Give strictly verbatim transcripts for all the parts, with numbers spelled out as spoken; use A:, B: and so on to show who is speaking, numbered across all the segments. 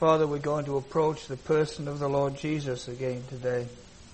A: Father, we're going to approach the person of the Lord Jesus again today.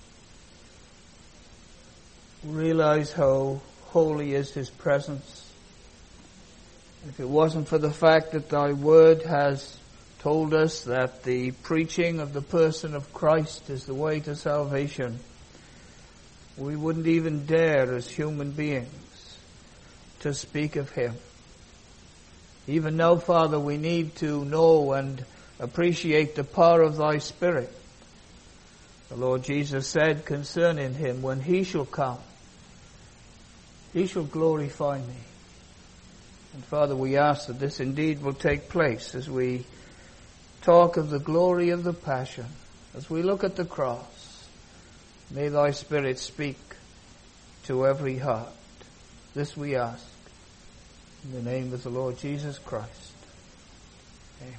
A: Realize how holy is His presence. If it wasn't for the fact that Thy Word has told us that the preaching of the person of Christ is the way to salvation, we wouldn't even dare as human beings to speak of Him. Even now, Father, we need to know and appreciate the power of Thy Spirit. The Lord Jesus said concerning Him, when He shall come, He shall glorify me. And Father, we ask that this indeed will take place as we talk of the glory of the Passion, as we look at the cross. May Thy Spirit speak to every heart. This we ask in the name of the Lord Jesus Christ. Amen.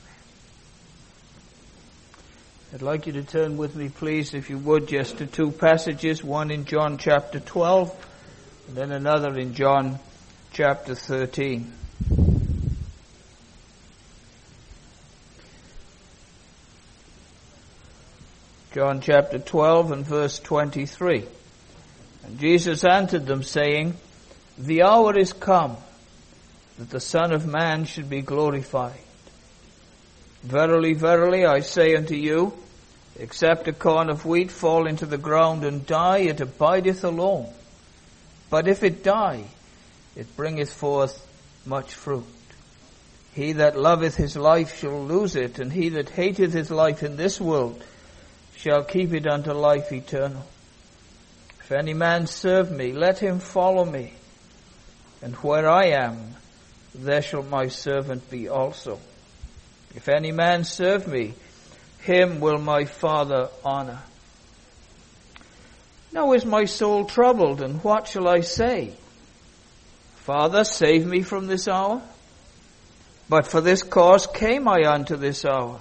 A: I'd like you to turn with me, please, if you would, just to two passages, one in John chapter twelve, and then another in John chapter thirteen. John chapter twelve and verse twenty-three. And Jesus answered them, saying, The hour is come, that the Son of Man should be glorified. Verily, verily, I say unto you, except a corn of wheat fall into the ground and die, it abideth alone. But if it die, it bringeth forth much fruit. He that loveth his life shall lose it, and he that hateth his life in this world shall keep it unto life eternal. If any man serve me, let him follow me. And where I am, there shall my servant be also. If any man serve me, him will my Father honor. Now is my soul troubled, and what shall I say? Father, save me from this hour. But for this cause came I unto this hour.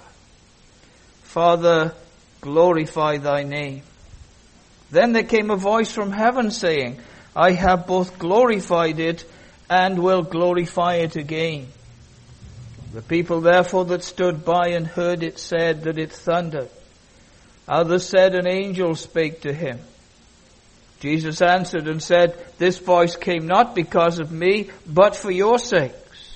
A: Father, glorify thy name. Then there came a voice from heaven saying, I have both glorified it and will glorify it again. The people therefore that stood by and heard it said that it thundered. Others said, an angel spake to him. Jesus answered and said, This voice came not because of me, but for your sakes.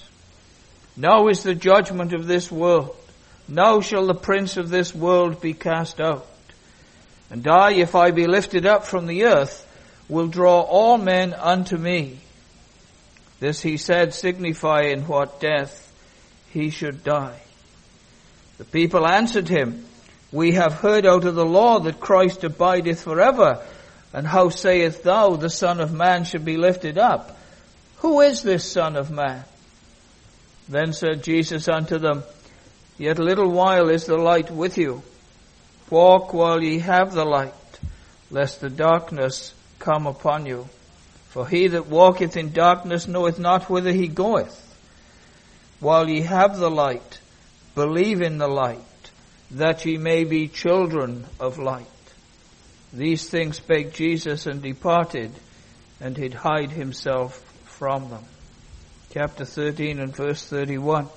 A: Now is the judgment of this world. Now shall the prince of this world be cast out. And I, if I be lifted up from the earth, will draw all men unto me. This he said, signifying what death he should die. The people answered him, We have heard out of the law that Christ abideth forever. And how sayest thou, the Son of Man should be lifted up? Who is this Son of Man? Then said Jesus unto them, Yet a little while is the light with you. Walk while ye have the light, lest the darkness come upon you. For he that walketh in darkness knoweth not whither he goeth. While ye have the light, believe in the light, that ye may be children of light. These things spake Jesus, and departed, and did hide himself from them. Chapter thirteen and verse thirty-one.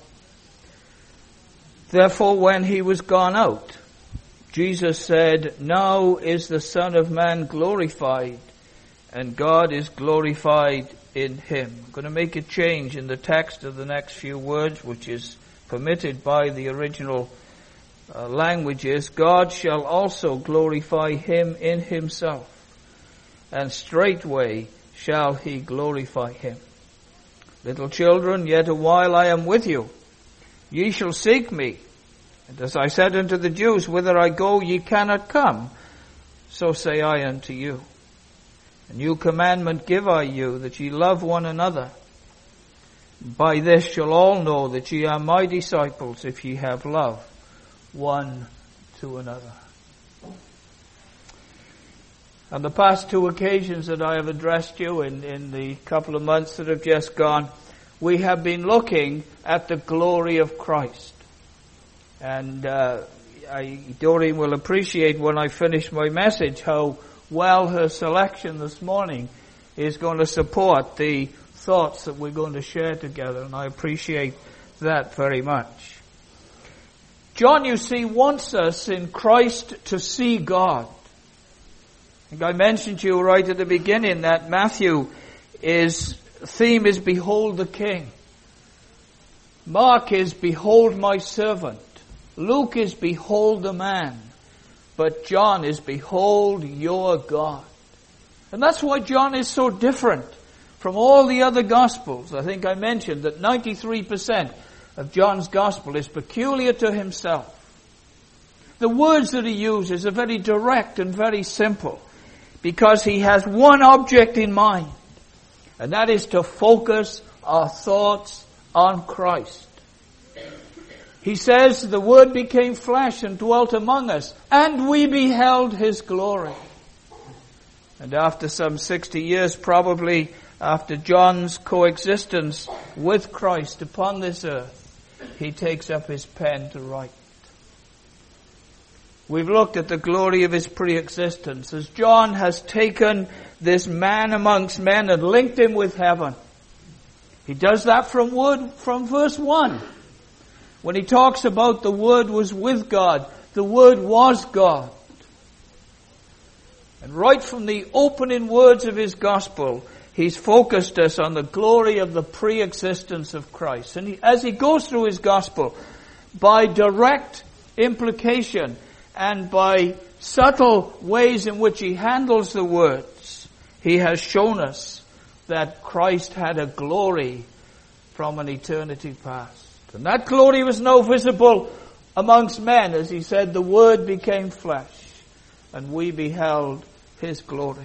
A: Therefore when he was gone out, Jesus said, Now is the Son of Man glorified, and God is glorified in him. I'm going to make a change in the text of the next few words, which is permitted by the original uh, languages. God shall also glorify him in himself, and straightway shall he glorify him. Little children, yet a while I am with you. Ye shall seek me. And as I said unto the Jews, Whither I go, ye cannot come. So say I unto you. A new commandment give I you, that ye love one another. By this shall all know that ye are my disciples, if ye have love one to another. On the past two occasions that I have addressed you in, in the couple of months that have just gone, we have been looking at the glory of Christ. And uh, I, Doreen will appreciate when I finish my message how well her selection this morning is going to support the thoughts that we're going to share together, and I appreciate that very much. John, you see, wants us in Christ to see God. I think I mentioned to you right at the beginning that Matthew is, theme is behold the King. Mark is behold my servant. Luke is behold the man. But John is behold your God. And that's why John is so different from all the other Gospels. I think I mentioned that ninety-three percent of John's Gospel is peculiar to himself. The words that he uses are very direct and very simple because he has one object in mind, and that is to focus our thoughts on Christ. He says, the Word became flesh and dwelt among us, and we beheld His glory. And after some sixty years, probably after John's coexistence with Christ upon this earth, he takes up his pen to write. We've looked at the glory of his pre-existence as John has taken this man amongst men and linked him with heaven. He does that from word, from verse one. When he talks about the Word was with God, the Word was God. And right from the opening words of his gospel, he's focused us on the glory of the pre-existence of Christ. And he, as he goes through his gospel, by direct implication and by subtle ways in which he handles the words, he has shown us that Christ had a glory from an eternity past. And that glory was now visible amongst men, as he said, the Word became flesh, and we beheld His glory.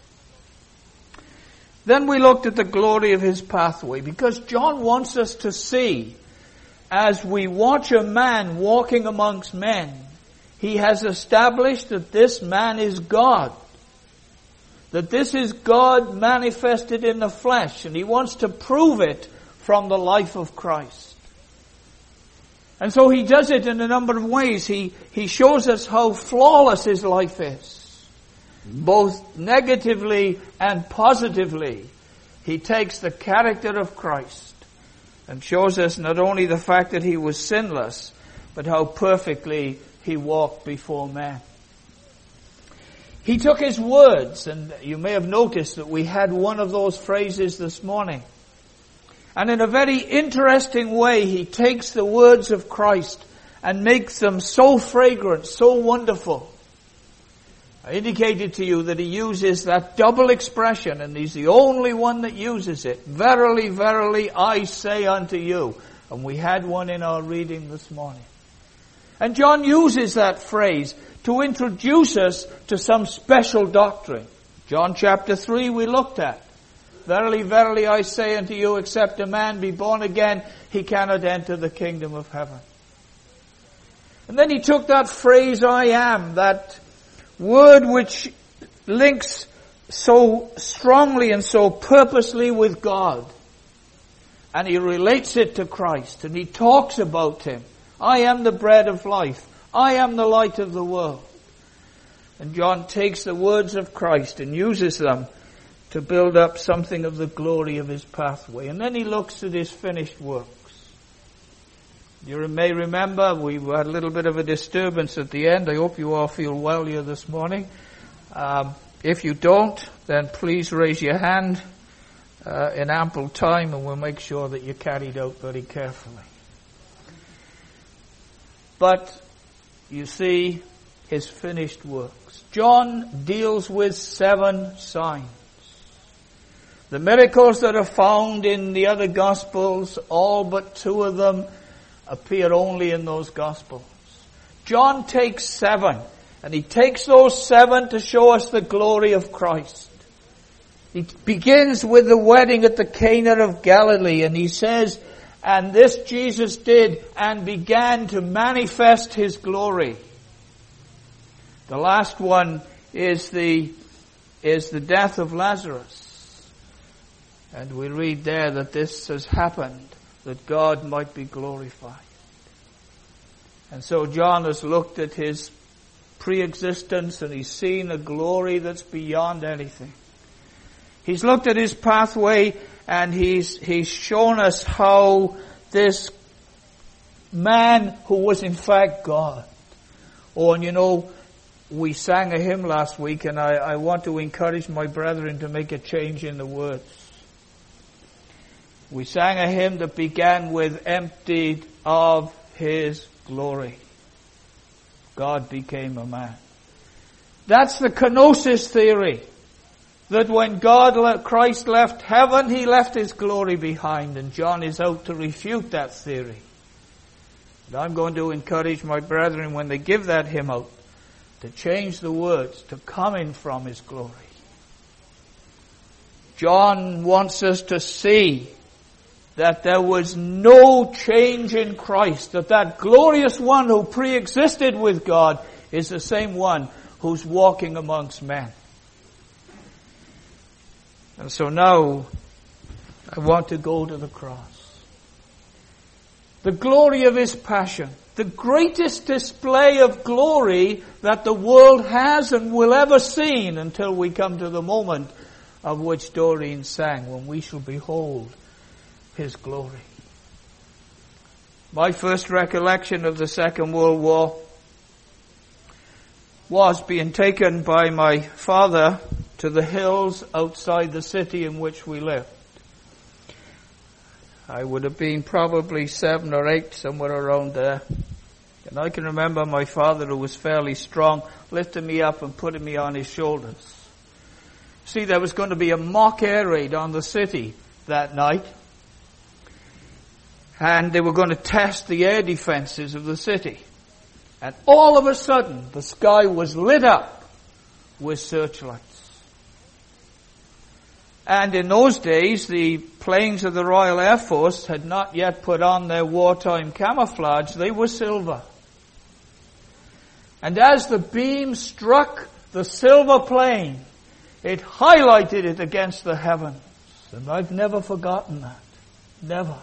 A: Then we looked at the glory of His pathway, because John wants us to see, as we watch a man walking amongst men, he has established that this man is God. That this is God manifested in the flesh, and he wants to prove it from the life of Christ. And so he does it in a number of ways. He, he shows us how flawless his life is. Both negatively and positively. He takes the character of Christ and shows us not only the fact that he was sinless, but how perfectly he walked before men. He took his words, and you may have noticed that we had one of those phrases this morning. And in a very interesting way, he takes the words of Christ and makes them so fragrant, so wonderful. I indicated to you that he uses that double expression, and he's the only one that uses it. Verily, verily, I say unto you. And we had one in our reading this morning. And John uses that phrase to introduce us to some special doctrine. John chapter three we looked at. Verily, verily, I say unto you, except a man be born again, he cannot enter the kingdom of heaven. And then he took that phrase, I am, that word which links so strongly and so purposely with God. And he relates it to Christ, and he talks about him. I am the bread of life. I am the light of the world. And John takes the words of Christ and uses them to build up something of the glory of his pathway. And then he looks at his finished works. You may remember we had a little bit of a disturbance at the end. I hope you all feel well here this morning. Um, if you don't, then please raise your hand uh, in ample time, and we'll make sure that you're carried out very carefully. But you see his finished works. John deals with seven signs. The miracles that are found in the other Gospels, all but two of them, appear only in those Gospels. John takes seven, and he takes those seven to show us the glory of Christ. He begins with the wedding at the Cana of Galilee, and he says, and this Jesus did and began to manifest his glory. The last one is the, is the death of Lazarus. And we read there that this has happened, that God might be glorified. And so John has looked at his pre-existence, and he's seen a glory that's beyond anything. He's looked at his pathway, and he's, he's shown us how this man who was in fact God. Oh, and you know, we sang a hymn last week, and I, I want to encourage my brethren to make a change in the words. We sang a hymn that began with, emptied of His glory, God became a man. That's the kenosis theory. That when God, Christ left heaven, He left His glory behind. And John is out to refute that theory. And I'm going to encourage my brethren when they give that hymn out to change the words to coming from His glory. John wants us to see that there was no change in Christ. That that glorious one who pre-existed with God is the same one who's walking amongst men. And so now, I want to go to the cross. The glory of His passion. The greatest display of glory that the world has and will ever see until we come to the moment of which Doreen sang, when we shall behold His glory. My first recollection of the Second World War was being taken by my father to the hills outside the city in which we lived. I would have been probably seven or eight, somewhere around there. And I can remember my father, who was fairly strong, lifting me up and putting me on his shoulders. See, there was going to be a mock air raid on the city that night. And they were going to test the air defenses of the city. And all of a sudden, the sky was lit up with searchlights. And in those days, the planes of the Royal Air Force had not yet put on their wartime camouflage. They were silver. And as the beam struck the silver plane, it highlighted it against the heavens. And I've never forgotten that. Never.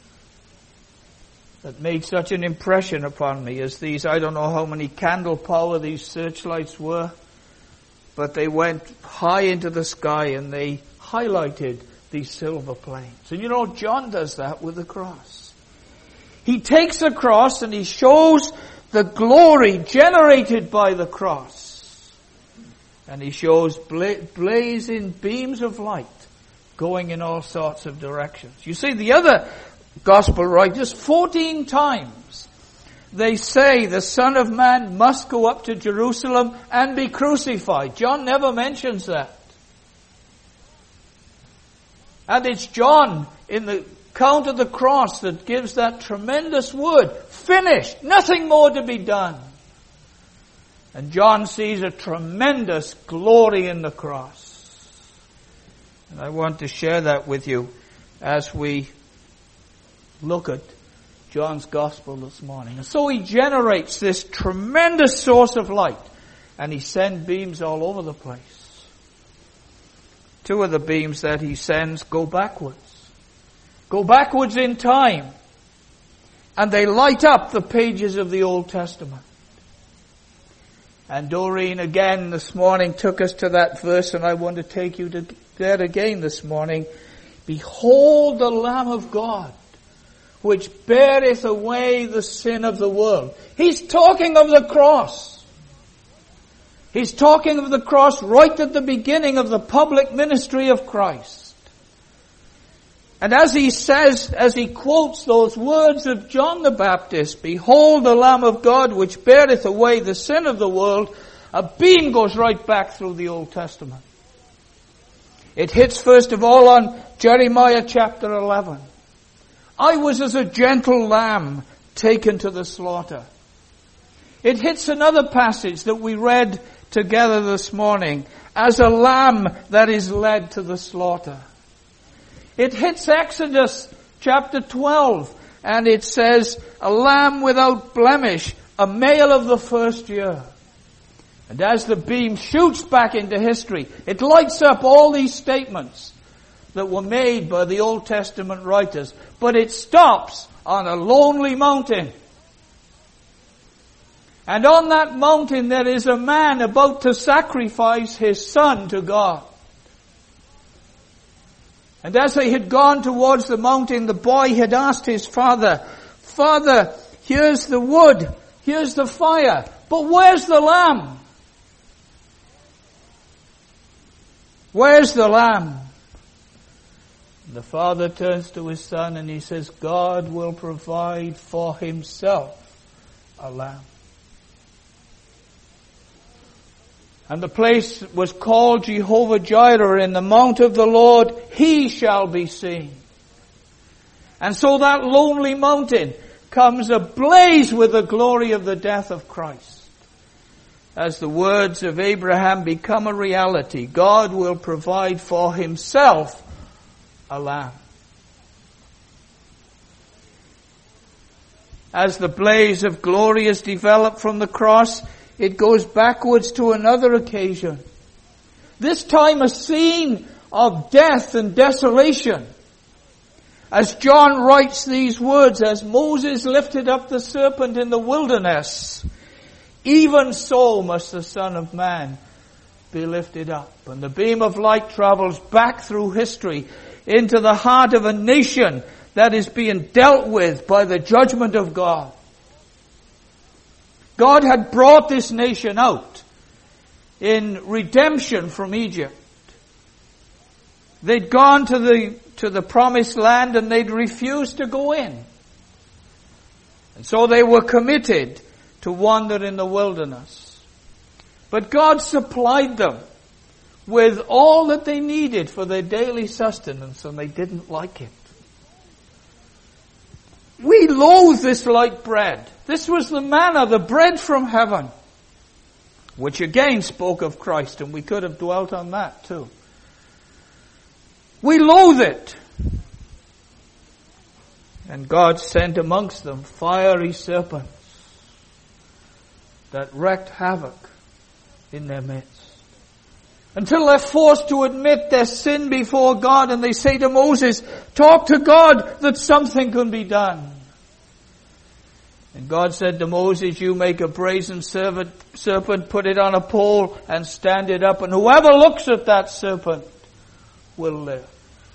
A: That made such an impression upon me as these, I don't know how many candle power these searchlights were, but they went high into the sky and they highlighted these silver planes. And you know, John does that with the cross. He takes the cross and he shows the glory generated by the cross. And he shows bla- blazing beams of light going in all sorts of directions. You see, the other gospel writers, fourteen times, they say the Son of Man must go up to Jerusalem and be crucified. John never mentions that. And it's John in the count of the cross that gives that tremendous word, finished, nothing more to be done. And John sees a tremendous glory in the cross. And I want to share that with you as we look at John's gospel this morning. And so he generates this tremendous source of light, and he sends beams all over the place. Two of the beams that he sends go backwards. Go backwards in time. And they light up the pages of the Old Testament. And Doreen again this morning took us to that verse, and I want to take you to there again this morning. Behold the Lamb of God, which beareth away the sin of the world. He's talking of the cross. He's talking of the cross right at the beginning of the public ministry of Christ. And as he says, as he quotes those words of John the Baptist, behold the Lamb of God which beareth away the sin of the world, a beam goes right back through the Old Testament. It hits first of all on Jeremiah chapter eleven. I was as a gentle lamb taken to the slaughter. It hits another passage that we read together this morning, as a lamb that is led to the slaughter. It hits Exodus chapter twelve, and it says, a lamb without blemish, a male of the first year. And as the beam shoots back into history, it lights up all these statements that were made by the Old Testament writers, but it stops on a lonely mountain. And on that mountain there is a man about to sacrifice his son to God. And as they had gone towards the mountain, the boy had asked his father, Father, here's the wood, here's the fire, but where's the lamb? Where's the lamb? The father turns to his son and he says, God will provide for himself a lamb. And the place was called Jehovah Jireh. In the mount of the Lord he shall be seen. And so that lonely mountain comes ablaze with the glory of the death of Christ. As the words of Abraham become a reality, God will provide for himself a lamb. As the blaze of glory is developed from the cross, it goes backwards to another occasion. This time a scene of death and desolation. As John writes these words, as Moses lifted up the serpent in the wilderness, even so must the Son of Man be lifted up. And the beam of light travels back through history into the heart of a nation that is being dealt with by the judgment of God. God had brought this nation out in redemption from Egypt. They'd gone to the, to the promised land and they'd refused to go in. And so they were committed to wander in the wilderness. But God supplied them with all that they needed for their daily sustenance, and they didn't like it. We loathe this light bread. This was the manna, the bread from heaven, which again spoke of Christ, and we could have dwelt on that too. We loathe it. And God sent amongst them fiery serpents that wreaked havoc in their midst. Until they're forced to admit their sin before God, and they say to Moses, talk to God that something can be done. And God said to Moses, you make a brazen serpent, put it on a pole and stand it up, and whoever looks at that serpent will live.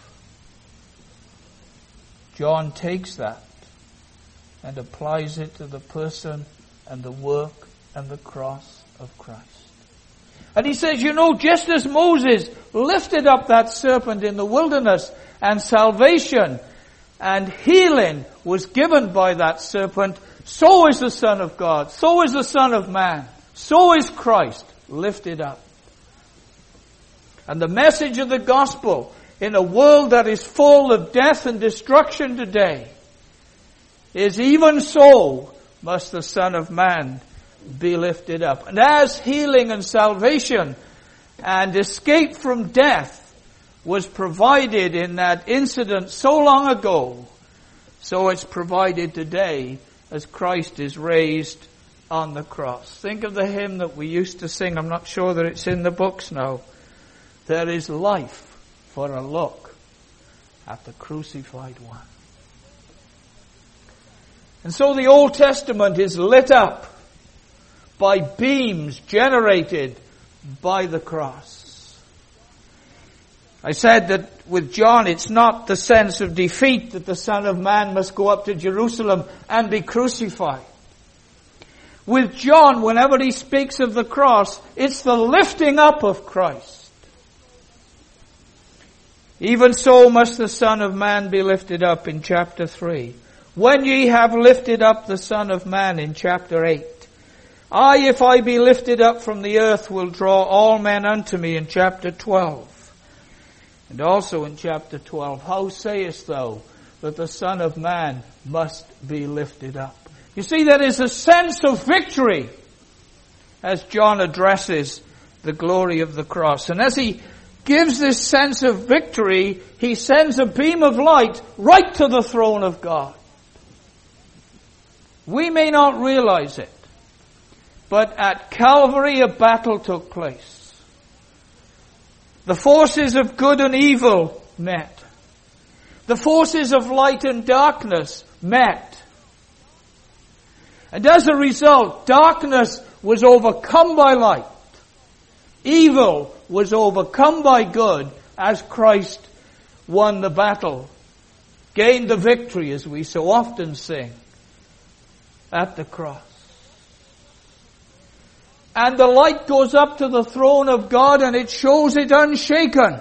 A: John takes that and applies it to the person and the work and the cross of Christ. And he says, you know, just as Moses lifted up that serpent in the wilderness and salvation and healing was given by that serpent, so is the Son of God, so is the Son of Man, so is Christ lifted up. And the message of the gospel in a world that is full of death and destruction today is even so must the Son of Man be lifted up. And as healing and salvation and escape from death was provided in that incident so long ago, so it's provided today as Christ is raised on the cross. Think of the hymn that we used to sing. I'm not sure that it's in the books now. There is life for a look at the crucified one. And so the Old Testament is lit up by beams generated by the cross. I said that with John, it's not the sense of defeat that the Son of Man must go up to Jerusalem and be crucified. With John, whenever he speaks of the cross, it's the lifting up of Christ. Even so must the Son of Man be lifted up in chapter three. When ye have lifted up the Son of Man in chapter eight. I, if I be lifted up from the earth, will draw all men unto me in chapter twelve. And also in chapter twelve, how sayest thou that the Son of Man must be lifted up? You see, there is a sense of victory as John addresses the glory of the cross. And as he gives this sense of victory, he sends a beam of light right to the throne of God. We may not realize it, but at Calvary a battle took place. The forces of good and evil met. The forces of light and darkness met. And as a result, darkness was overcome by light. Evil was overcome by good as Christ won the battle, gained the victory, as we so often sing. at the cross. And the light goes up to the throne of God and it shows it unshaken.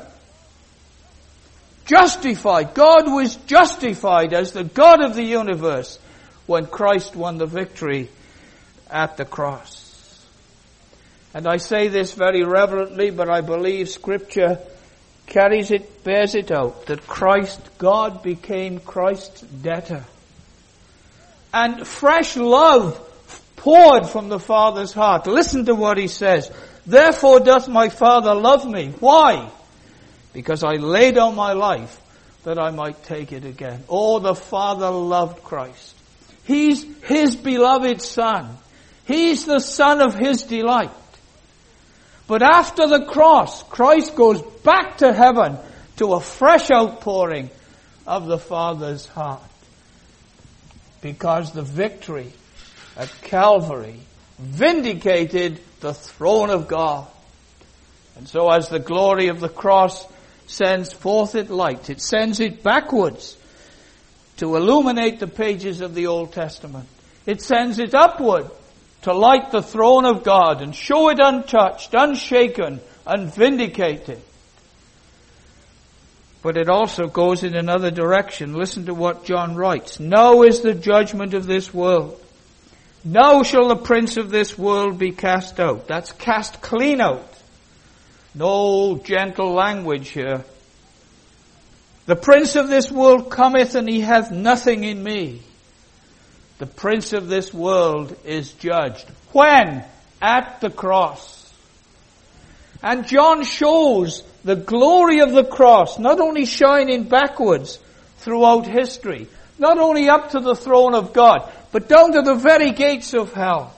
A: Justified. God was justified as the God of the universe when Christ won the victory at the cross. And I say this very reverently, but I believe Scripture carries it, bears it out, that Christ, God became Christ's debtor. And fresh love poured from the Father's heart. Listen to what he says. Therefore doth my Father love me. Why? Because I laid down my life that I might take it again. Oh, the Father loved Christ. He's his beloved Son. He's the Son of his delight. But after the cross, Christ goes back to heaven to a fresh outpouring of the Father's heart. Because the victory at Calvary vindicated the throne of God. And so as the glory of the cross sends forth its light, it sends it backwards to illuminate the pages of the Old Testament. It sends it upward to light the throne of God and show it untouched, unshaken, and vindicated. But it also goes in another direction. Listen to what John writes. Now is the judgment of this world. Now shall the prince of this world be cast out. That's cast clean out. No gentle language here. The prince of this world cometh, and he hath nothing in me. The prince of this world is judged. When? At the cross. And John shows the glory of the cross, not only shining backwards throughout history, not only up to the throne of God, but down to the very gates of hell.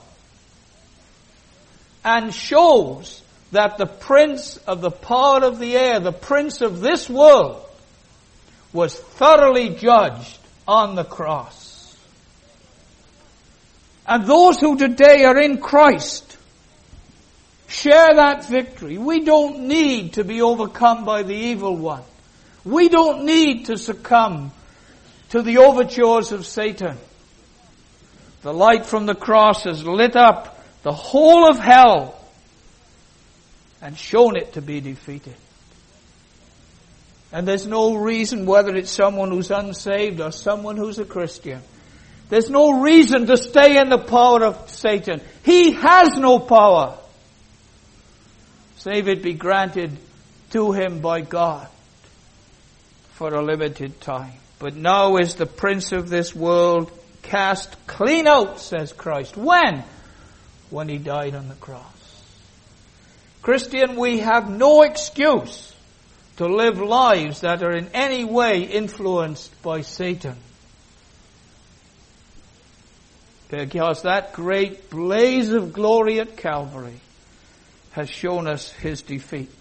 A: And shows that the prince of the power of the air, the prince of this world, was thoroughly judged on the cross. And those who today are in Christ share that victory. We don't need to be overcome by the evil one. We don't need to succumb to the overtures of Satan. The light from the cross has lit up the whole of hell and shown it to be defeated. And there's no reason, whether it's someone who's unsaved or someone who's a Christian, there's no reason to stay in the power of Satan. He has no power, save it be granted to him by God for a limited time. But now is the prince of this world cast clean out, says Christ. When? When he died on the cross. Christian, we have no excuse to live lives that are in any way influenced by Satan. Because that great blaze of glory at Calvary has shown us his defeat.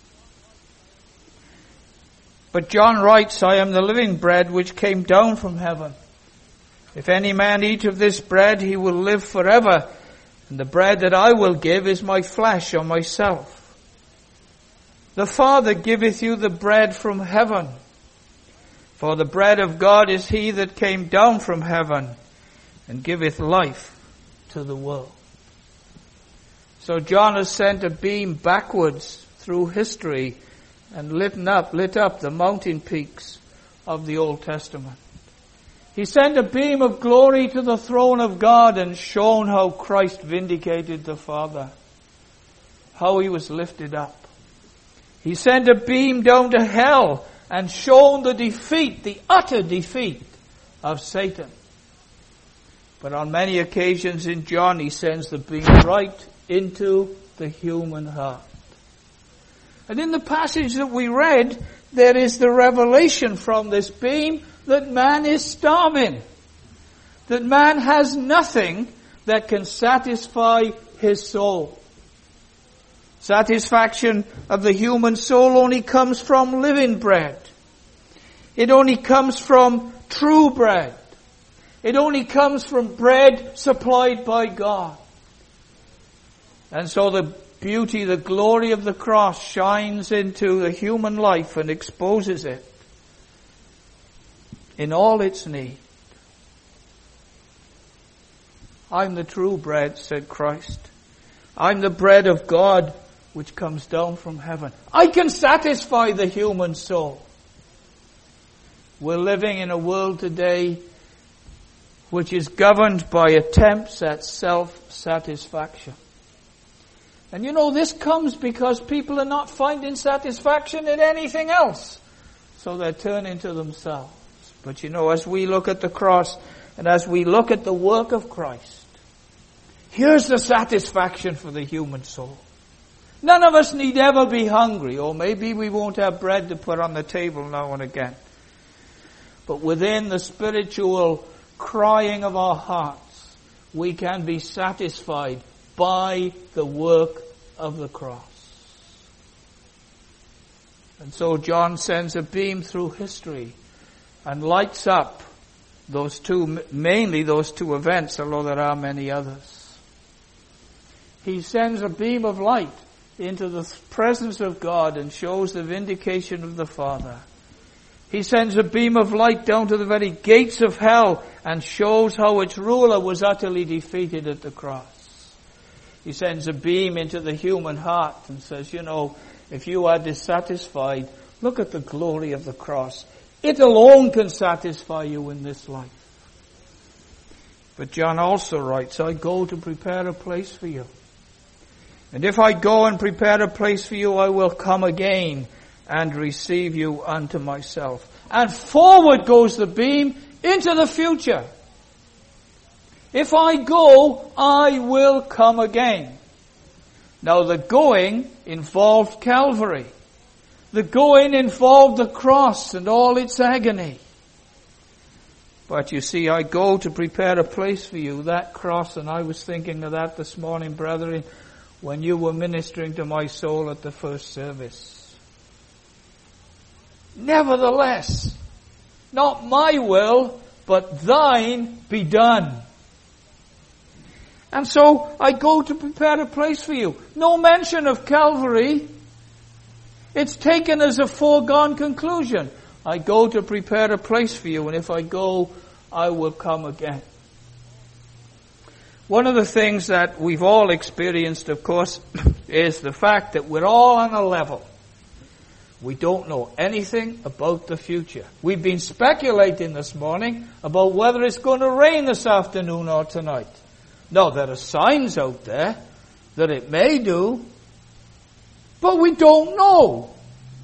A: But John writes, I am the living bread which came down from heaven. If any man eat of this bread, he will live forever. And the bread that I will give is my flesh or myself. The Father giveth you the bread from heaven. For the bread of God is he that came down from heaven and giveth life to the world. So John has sent a beam backwards through history and lit up, lit up the mountain peaks of the Old Testament. He sent a beam of glory to the throne of God and shown how Christ vindicated the Father, how he was lifted up. He sent a beam down to hell and shown the defeat, the utter defeat of Satan. But on many occasions in John, he sends the beam right into the human heart. And in the passage that we read, there is the revelation from this beam that man is starving. That man has nothing that can satisfy his soul. Satisfaction of the human soul only comes from living bread. It only comes from true bread. It only comes from bread supplied by God. And so the beauty, the glory of the cross shines into the human life and exposes it in all its need. I'm the true bread, said Christ. I'm the bread of God which comes down from heaven. I can satisfy the human soul. We're living in a world today which is governed by attempts at self-satisfaction. And you know, this comes because people are not finding satisfaction in anything else. So they're turning to themselves. But you know, as we look at the cross and as we look at the work of Christ, here's the satisfaction for the human soul. None of us need ever be hungry, or maybe we won't have bread to put on the table now and again. But within the spiritual crying of our hearts, we can be satisfied by the work of the cross. And so John sends a beam through history and lights up those two, mainly those two events, although there are many others. He sends a beam of light into the presence of God and shows the vindication of the Father. He sends a beam of light down to the very gates of hell and shows how its ruler was utterly defeated at the cross. He sends a beam into the human heart and says, you know, if you are dissatisfied, look at the glory of the cross. It alone can satisfy you in this life. But John also writes, I go to prepare a place for you. And if I go and prepare a place for you, I will come again and receive you unto myself. And forward goes the beam into the future. If I go, I will come again. Now the going involved Calvary. The going involved the cross and all its agony. But you see, I go to prepare a place for you, that cross, and I was thinking of that this morning, brethren, when you were ministering to my soul at the first service. Nevertheless, not my will, but thine be done. And so I go to prepare a place for you. No mention of Calvary. It's taken as a foregone conclusion. I go to prepare a place for you, and if I go, I will come again. One of the things that we've all experienced, of course, is the fact that we're all on a level. We don't know anything about the future. We've been speculating this morning about whether it's going to rain this afternoon or tonight. Now, there are signs out there that it may do, but we don't know.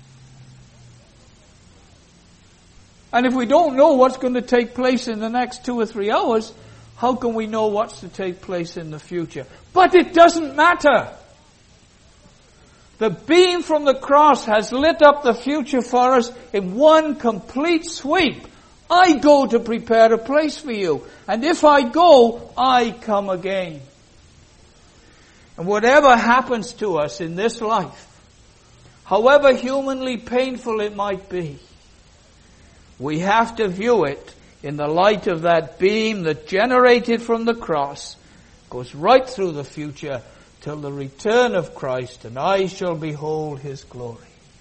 A: And if we don't know what's going to take place in the next two or three hours, how can we know what's to take place in the future? But it doesn't matter. The beam from the cross has lit up the future for us in one complete sweep. I go to prepare a place for you. And if I go, I come again. And whatever happens to us in this life, however humanly painful it might be, we have to view it in the light of that beam that generated from the cross, goes right through the future till the return of Christ, and I shall behold His glory.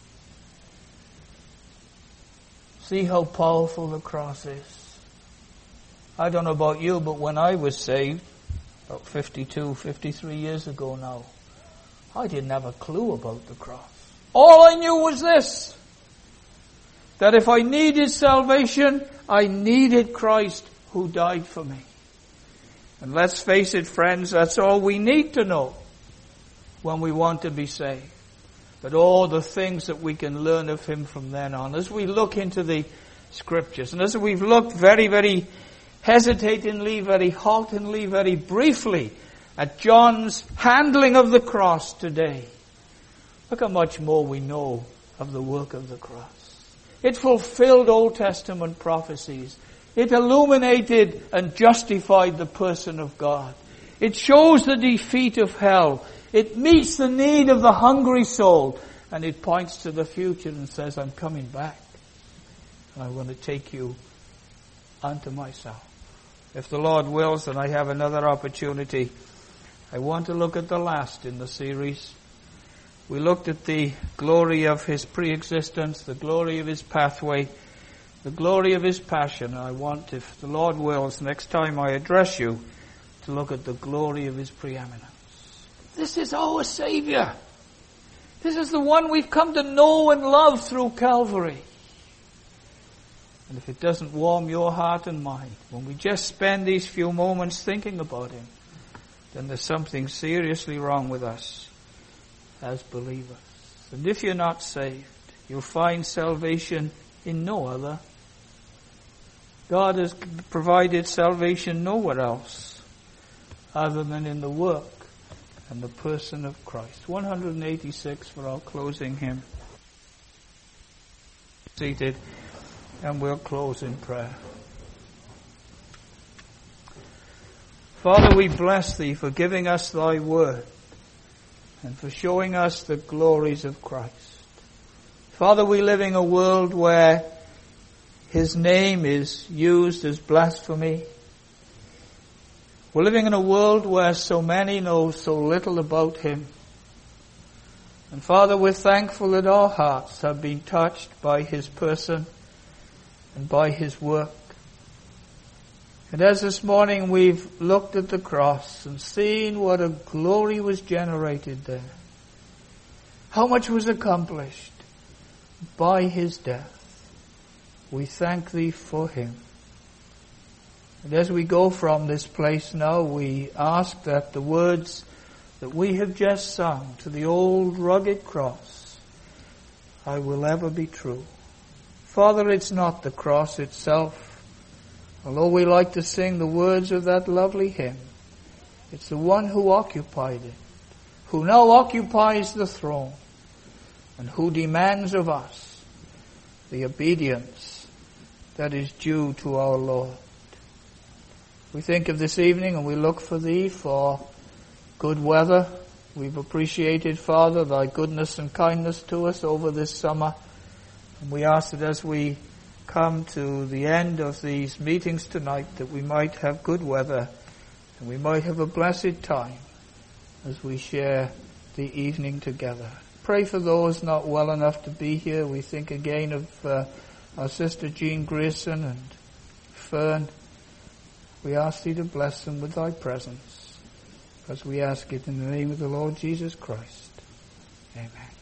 A: See how powerful the cross is. I don't know about you, but when I was saved, about fifty-two, fifty-three years ago now, I didn't have a clue about the cross. All I knew was this, that if I needed salvation, I needed Christ who died for me. And let's face it, friends, that's all we need to know when we want to be saved. But all the things that we can learn of Him from then on. As we look into the Scriptures, and as we've looked very, very hesitatingly, very haltingly, very briefly at John's handling of the cross today, look how much more we know of the work of the cross. It fulfilled Old Testament prophecies. It illuminated and justified the person of God. It shows the defeat of hell. It meets the need of the hungry soul. And it points to the future and says, I'm coming back. And I'm going to take you unto myself. If the Lord wills, and I have another opportunity, I want to look at the last in the series. We looked at the glory of His pre-existence, the glory of His pathway, the glory of His passion. I want, if the Lord wills, next time I address you, to look at the glory of his preeminence. This is our Savior. This is the one we've come to know and love through Calvary. And if it doesn't warm your heart and mind, when we just spend these few moments thinking about him, then there's something seriously wrong with us as believers. And if you're not saved, you'll find salvation in no other. God has provided salvation nowhere else other than in the work and the person of Christ. one eighty-six for our closing hymn. Seated, and we'll close in prayer. Father, we bless thee for giving us thy word and for showing us the glories of Christ. Father, we live in a world where his name is used as blasphemy. We're living in a world where so many know so little about him. And Father, we're thankful that our hearts have been touched by his person and by his work. And as this morning we've looked at the cross and seen what a glory was generated there, how much was accomplished by his death, we thank thee for him. And as we go from this place now, we ask that the words that we have just sung to the old rugged cross, I will ever be true. Father, it's not the cross itself. Although we like to sing the words of that lovely hymn, it's the one who occupied it, who now occupies the throne, and who demands of us the obedience that is due to our Lord. We think of this evening and we look for thee for good weather. We've appreciated, Father, thy goodness and kindness to us over this summer. And we ask that as we come to the end of these meetings tonight, that we might have good weather and we might have a blessed time as we share the evening together. Pray for those not well enough to be here. We think again of uh, our sister Jean Grayson and Fern. We ask thee to bless them with thy presence, as we ask it in the name of the Lord Jesus Christ. Amen.